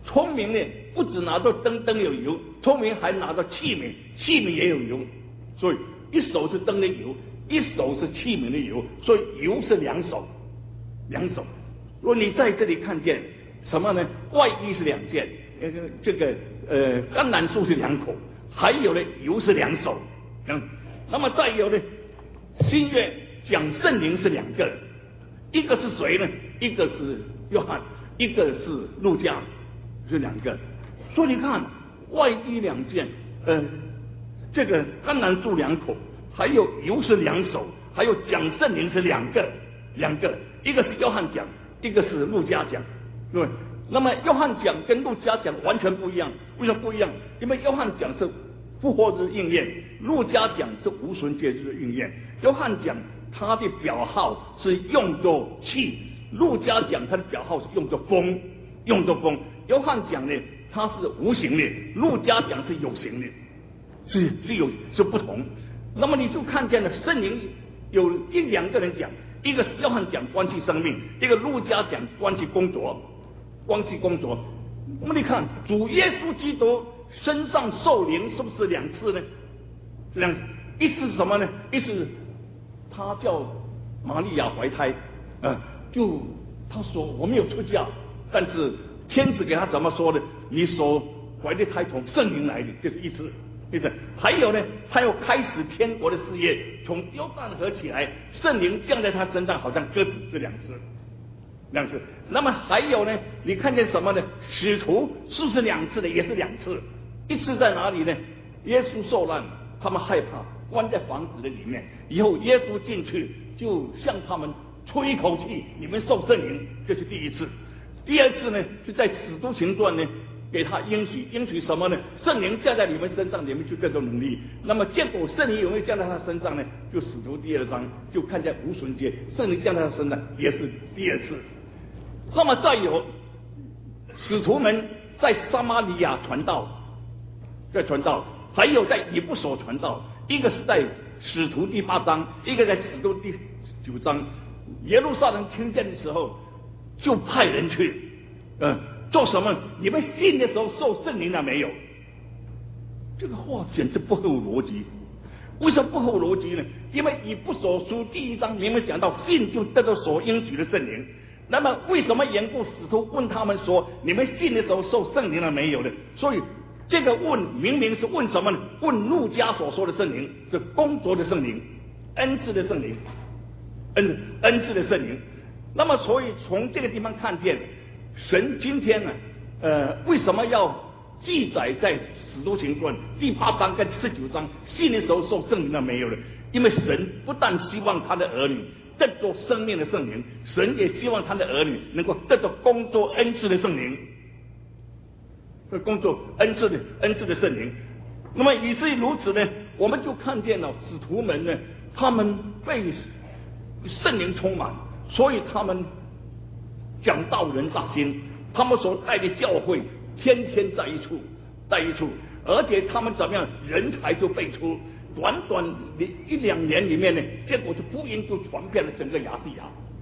S2: 聪明呢不只拿到灯有油，聪明还拿到器皿也有油，所以一手是灯的油，一手是器皿的油，所以油是两手。如果你在这里看见什么呢？外衣是2件，这个橄榄树是2口，还有呢油是2手，这样子。那么再有呢，新约讲圣灵是2个，一个是谁呢？一个是约翰，一个是路加，是2个。所以你看，外衣2件，这个橄榄树2口，还有油是2手，还有讲圣灵是2个，一个是约翰讲，一个是路加讲，对不对？那么约翰讲跟路加讲完全不一样，为什么不一样？因为约翰讲是复活日应验，路加讲是无旬节日应验。约翰讲他的表号是用作气，路加讲他的表号是用作风。约翰讲呢，他是无形的，路加讲是有形的，是不同。那么你就看见了，圣灵有1-2个人讲，一个是约翰讲关系生命，一个路加讲关系工作。那么你看主耶稣基督身上受灵是不是2次呢？2次，一次是什么呢？一次他叫玛利亚怀胎，就他说我没有出嫁，但是天使给他怎么说呢？你所怀的胎从圣灵来的，这是一次。还有呢，他要开始天国的事业，从约旦河起来，圣灵降在他身上，好像鸽子，是2次。那么还有呢？你看见什么呢？使徒是不是2次的？也是2次。一次在哪里呢？耶稣受难，他们害怕，关在房子的里面。以后耶稣进去，就向他们吹一口气，你们受圣灵，这是第一次。第2次呢，是在使徒行传呢，给他应许什么呢？圣灵降在你们身上，你们就得到能力。那么结果圣灵有没有降在他身上呢？就使徒第2章就看见无旬节，圣灵降在他身上，也是第2次。那么再有使徒们在撒玛利亚传道，还有在以弗所传道，一个是在使徒第8章，一个在使徒第9章。耶路撒冷听见的时候，就派人去，做什么？你们信的时候受圣灵了没有？这个话简直不合逻辑。为什么不合逻辑呢？因为以弗所书第1章明明讲到信就得到所应许的圣灵。那么为什么缘故使徒问他们说，你们信的时候受圣灵了没有呢？所以这个问明明是问什么呢？问路加所说的圣灵，是工作的圣灵，恩赐的圣灵，恩赐的圣灵。那么所以从这个地方看见，神今天呢，为什么要记载在使徒行传第8章跟19章，信的时候受圣灵了没有呢？因为神不但希望他的儿女得着生命的圣灵，神也希望他的儿女能够得着工作恩赐的圣灵，工作恩赐的圣灵。那么以至于如此呢，我们就看见了使徒们呢，他们被圣灵充满，所以他们讲道人大心，他们所带的教会天天在一处，而且他们怎么样，人才就辈出。短短1-2年里面呢，结果这福音就传遍了整个亚细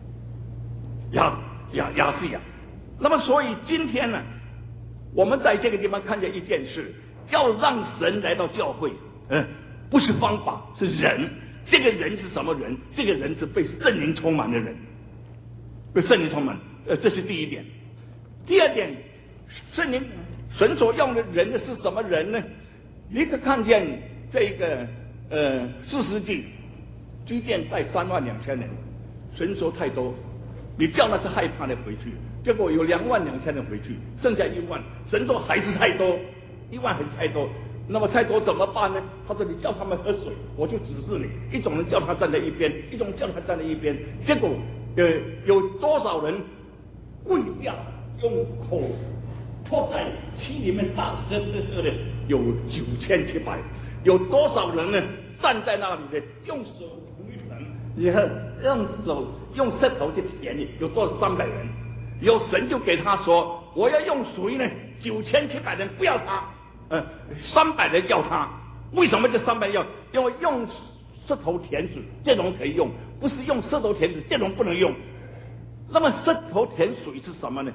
S2: 亚。那么所以今天呢，我们在这个地方看见一件事，要让神来到教会，不是方法，是人。这个人是什么人？这个人是被圣灵充满的人，被圣灵充满。这是第一点。第2点，神所用的人的是什么人呢？你可看见这个4世纪居店带32000人，神说太多，你叫那是害怕的回去，结果有22000人回去，剩下1万，神说还是太多，1万还是太多。那么太多怎么办呢？他说你叫他们喝水，我就指示你，一种人叫他站在一边，一种叫他站在一边。结果有多少人跪下用口托在气里面大喝的，有9700。有多少人呢？站在那里的，用手涂一盆，然后用舌头去舔你，有多少300人？有神就给他说，我要用谁呢？9700人不要他，300人要他。为什么这300要？因为用舌头舔水这种可以用，不是用舌头舔水这种不能用。那么舌头舔水是什么呢？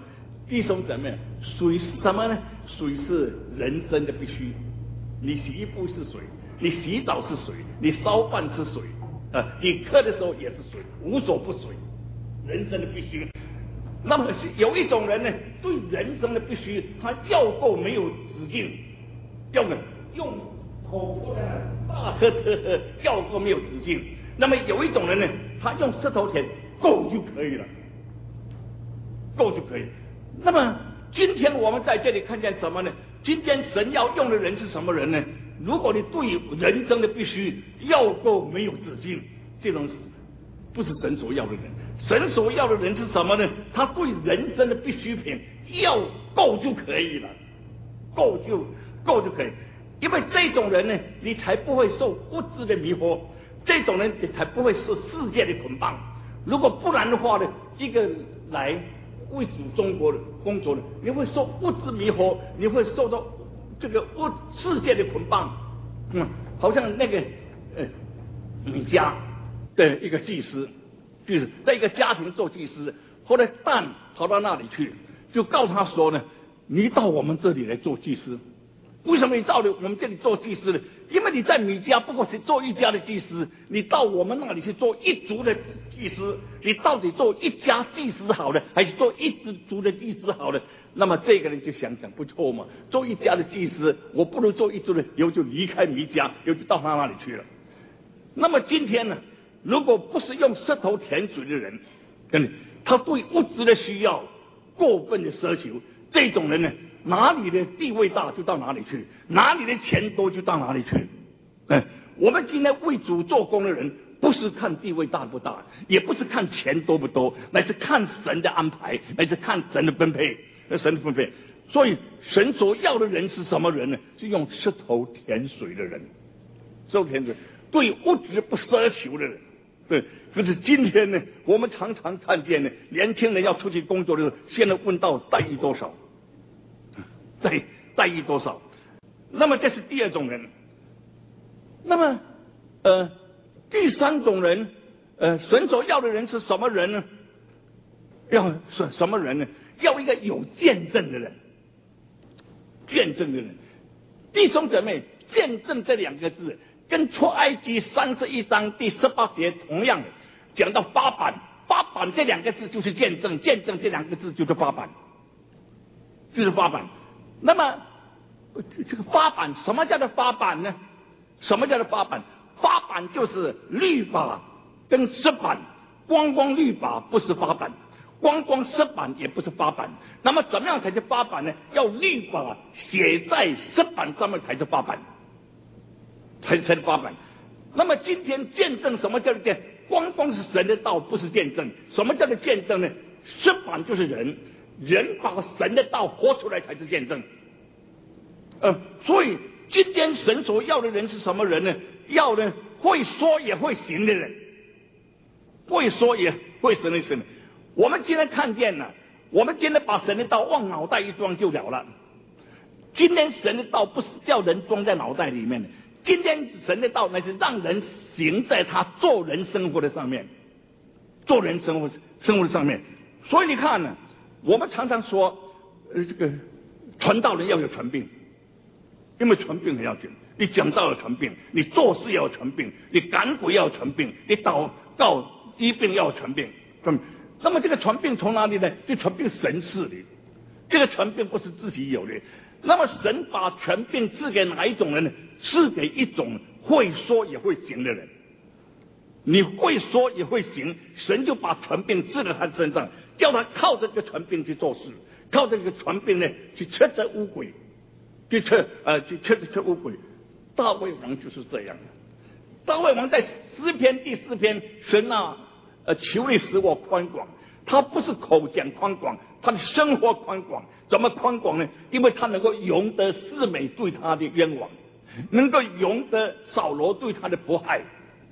S2: 弟兄姊妹，水是什么呢？水是人生的必须。你洗衣服是水，你洗澡是水，你烧饭是水，你渴的时候也是水，无所不水，人生的必须。那么有一种人呢，对人生的必须，他要够没有止境，要用口口的大喝特喝，要够没有止境。那么有一种人呢，他用舌头舔够就可以了，够就可以。那么今天我们在这里看见什么呢？今天神要用的人是什么人呢？如果你对人生的必须要够没有止境，这种不是神所要的人。神所要的人是什么呢？他对人生的必需品要够就可以了，够就可以。因为这种人呢，你才不会受物质的迷惑，这种人才不会受世界的捆绑。如果不然的话呢，一个来为主中国的工作的，你会受物质迷惑，你会受到这个世界的捆绑。好像那个米迦的一个祭司，就是在一个家庭做祭司，后来但跑到那里去，就告诉他说呢，你到我们这里来做祭司。为什么你到我们这里做祭司呢？因为你在米迦不过是做一家的祭司，你到我们那里去做一族的祭司，你到底做一家祭司好呢，还是做一族的祭司好呢？那么这个人就想想，不错嘛，做一家的祭司，我不如做一族的，以后就离开米迦，以后就到他那里去了。那么今天呢，如果不是用舌头舔嘴的人，他对物质的需要过分的奢求，这种人呢，哪里的地位大就到哪里去，哪里的钱多就到哪里去。我们今天为主做工的人，不是看地位大不大，也不是看钱多不多，乃是看神的安排，乃是看神的分配，神的分配。所以神所要的人是什么人呢？是用舌头舔水的人，舌头舔水，对物质不奢求的人。对，可是今天呢，我们常常看见呢，年轻人要出去工作的时候，现在问到待遇多少，待遇多少？那么这是第二种人。那么第三种人，神所要的人是什么人呢？要什么人呢？要一个有见证的人，见证的人。弟兄姊妹，见证这两个字跟出埃及31章第18节同样的，讲到发版，发版这两个字就是见证，见证这两个字就是发版，就是发版。那么这个发版，什么叫做发版呢？什么叫做发版？发版就是律法跟诗版，光光律法不是发版，光光诗版也不是发版。那么怎么样才是发版呢？要律法写在诗版上面才是发版，才是发版。那么今天见证，什么叫做见？光光是神的道不是见证。什么叫做见证呢？诗版就是人把神的道活出来才是见证。所以今天神所要的人是什么人呢？要呢会说也会行的人，会说也会行的人。我们今天看见了，我们今天把神的道往脑袋一装就了了。今天神的道不是叫人装在脑袋里面的，今天神的道乃是让人行在他做人生活的上面，做人生活的上面。所以你看呢，我们常常说，这个传道人要有传病。因为传病很要紧，你讲道要传病，你做事要传病，你赶鬼要传病，你祷告医病要传病。那么这个传病从哪里呢？就传病神赐的，这个传病不是自己有的。那么神把传病赐给哪一种人呢？赐给一种会说也会行的人。你会说也会行，神就把传病赐在他身上，叫他靠着这个传病去做事，靠着这个传病呢去斥责污鬼。去斥污鬼。大卫王就是这样的。大卫王在诗篇第4篇，神啊，求你使我宽广。他不是口讲宽广，他的生活宽广。怎么宽广呢？因为他能够容得示每对他的冤枉，能够容得扫罗对他的迫害，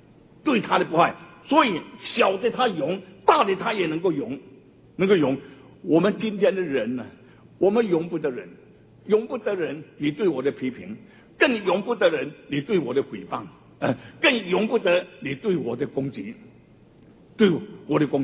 S2: 所以小的他容，大的他也能够容，我们今天的人呢，我们容不得人。容不得人你对我的批评，更容不得人你对我的诽谤，更容不得你对我的攻击，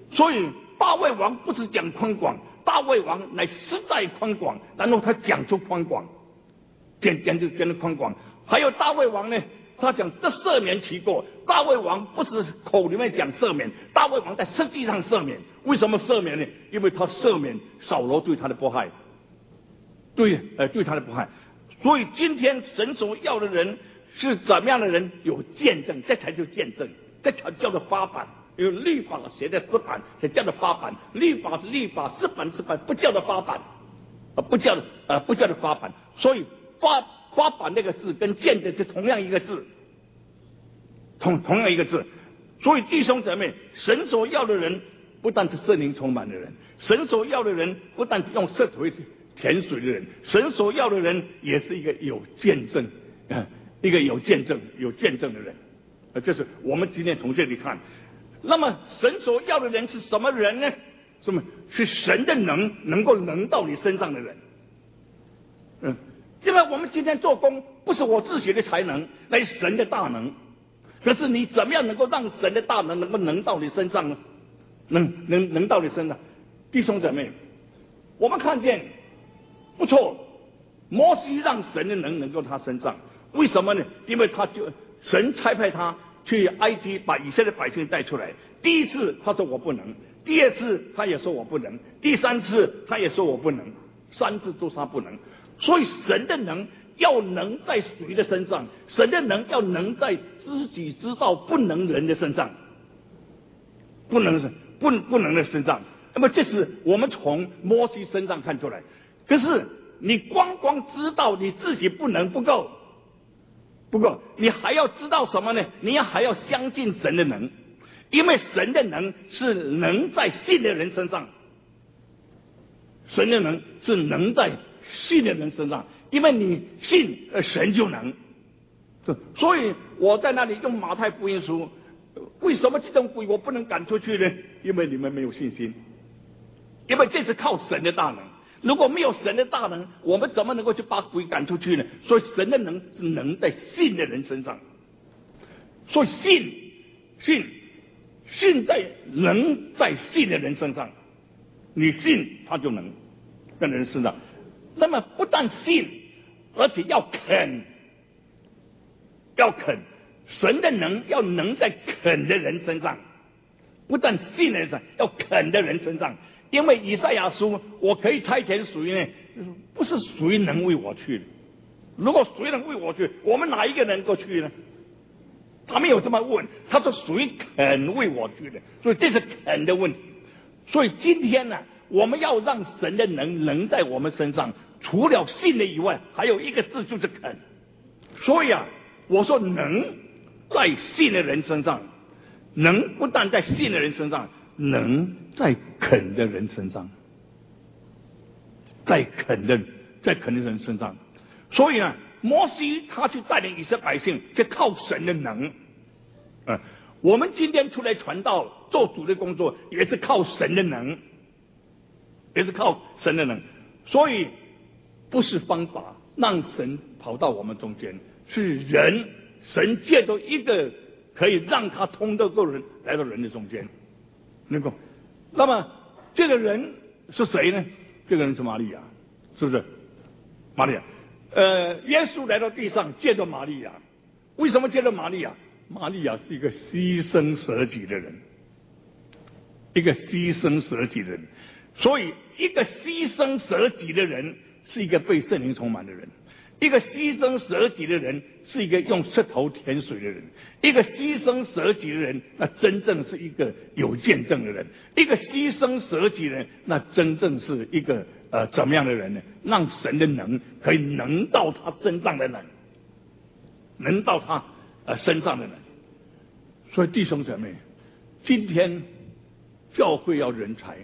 S2: 所以大卫王不是讲宽广，大卫王乃实在宽广，然后他讲出宽广，讲的宽广。还有大卫王呢，他讲这赦免其过。大卫王不是口里面讲赦免，大卫王在实际上赦免。为什么赦免呢？因为他赦免扫罗对他的迫害，对他的迫害。所以今天神所要的人是怎么样的人？有见证，这才叫见证，这才叫做发版。有律法写在石板，才叫做发版。律法是律法，石板，不叫做发版，不叫做发版。所以发版那个字跟见证是同样一个字，同样一个字。所以弟兄姊妹，神所要的人不但是圣灵充满的人，神所要的人不但是用舌头甜水的人，神所要的人也是一个有见证，一个有见证的人。这是我们今天从这里看。那么神所要的人是什么人呢？什么是神的能够到你身上的人？因为我们今天做工不是我自己的才能，那是神的大能。可是你怎么样能够让神的大能能到你身上呢？能到你身上，弟兄姊妹，我们看见不错，摩西让神的能够他身上，为什么呢？因为神差派他去埃及把以色列百姓带出来。第一次他说我不能，第二次他也说我不能，第三次他也说我不能，3次都说他不能。所以神的能要能在谁的身上？神的能要能在自己知道不能人的身上，不能的身上。那么这是我们从摩西身上看出来。可是你光知道你自己不能不够，你还要知道什么呢？你还要相信神的能，因为神的能是能在信的人身上，神的能是能在信的人身上，因为你信，神就能。所以我在那里用马太福音书，为什么这种鬼我不能赶出去呢？因为你们没有信心，因为这是靠神的大能。如果没有神的大能，我们怎么能够去把鬼赶出去呢？所以神的能是能在信的人身上。所以信在能在信的人身上，你信他就能在人身上。那么不但信，而且要肯，神的能要能在肯的人身上，不但信的人身上，要肯的人身上。因为以赛亚书，我可以差遣谁呢？不是谁能为我去的。如果谁能为我去，我们哪一个能够去呢？他没有这么问，他说谁肯为我去的？所以这是肯的问题。所以今天呢，我们要让神的能在我们身上，除了信的以外，还有一个字就是肯。所以我说能在信的人身上，能不但在信的人身上，能在肯的人身上，在肯的人身上。所以摩西他去带领以色列百姓，就靠神的能。我们今天出来传道做主的工作，也是靠神的能，所以不是方法让神跑到我们中间，是人，神借着一个可以让他通得过人来到人的中间。那么这个人是谁呢？这个人是玛利亚，是不是？玛利亚，耶稣来到地上借着玛利亚。为什么借着玛利亚？玛利亚是一个牺牲舍己的人，所以一个牺牲舍己的人是一个被圣灵充满的人，一个牺牲舍己的人是一个用舌头甜水的人，一个牺牲舍己的人，那真正是一个有见证的人，一个牺牲舍己的人，那真正是一个怎么样的人呢？让神的能可以能到他身上的人，能到他身上的人。所以弟兄姊妹，今天教会要人才。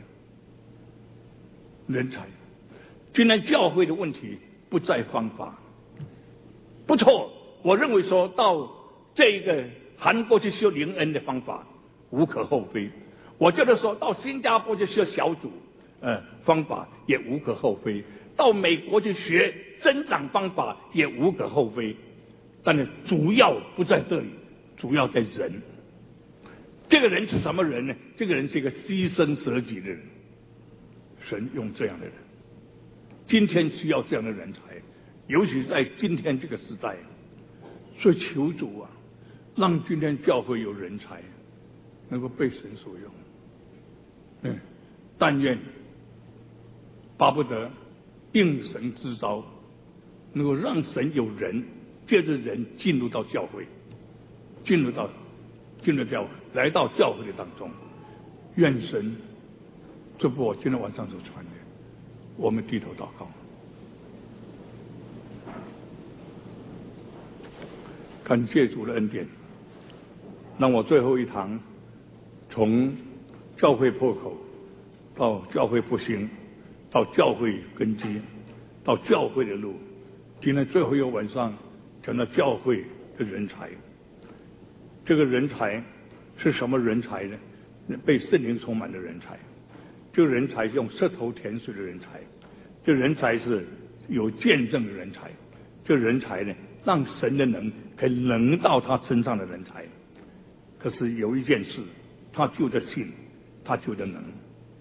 S2: 今天教会的问题不在方法，不错，我认为说到这个韩国去修灵恩的方法无可厚非，我觉得说到新加坡去修小组方法也无可厚非，到美国去学增长方法也无可厚非，但是主要不在这里，主要在人。
S1: 这个人是什么人呢？这个人是一个牺牲舍己的人。神用这样的人，今天需要这样的人才，尤其在今天这个时代。所以求主啊，让今天教会有人才能够被神所用。但愿巴不得应神之召，能够让神有人借着人进入到教会，进入教会，来到教会的当中。愿神这不我今天晚上所传的，我们低头祷告。感谢主的恩典，让我最后一堂从教会破口到教会复兴，到教会根基，到教会的路，今天最后一个晚上讲到教会的人才。这个人才是什么人才呢？被圣灵充满的人才。这个人才是用舌头甜水的人才，这个人才是有见证的人才，这个人才呢，让神的能可以能到他身上的人才。可是有一件事，他就得信，他就得能。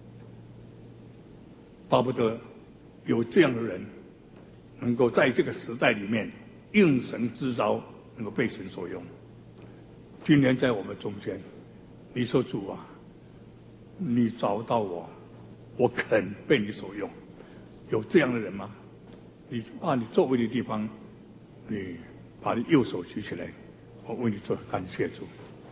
S1: 巴不得有这样的人，能够在这个时代里面应神之召，能够被神所用。今天在我们中间，你说主啊，你找到我，我肯被你所用。有这样的人吗？你把你座位的地方，你把你右手举起来，我为你做感谢主。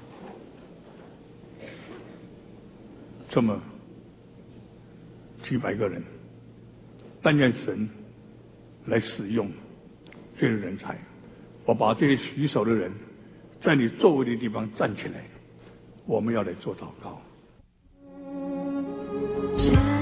S1: 这么几百个人，但愿神来使用这些人才。我把这些举手的人，在你座位的地方站起来，我们要来做祷告。